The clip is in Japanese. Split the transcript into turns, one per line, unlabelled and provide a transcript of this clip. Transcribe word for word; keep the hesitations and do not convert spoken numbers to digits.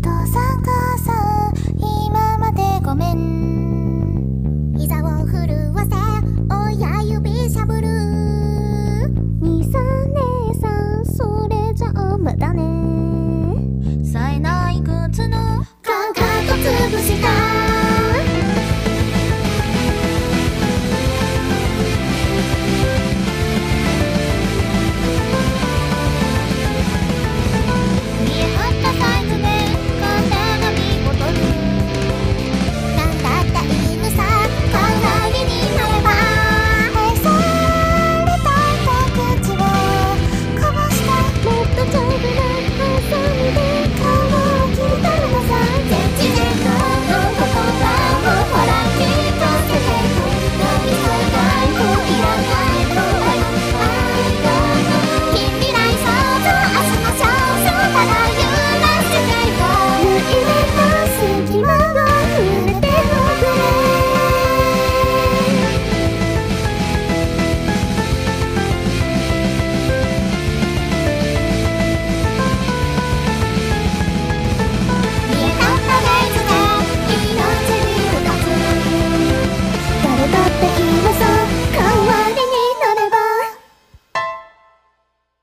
父さん母さん今までごめん。膝を震わせ親指しゃぶる。兄さん姉さんそれじゃまだね。冴えない靴のかかとつぶした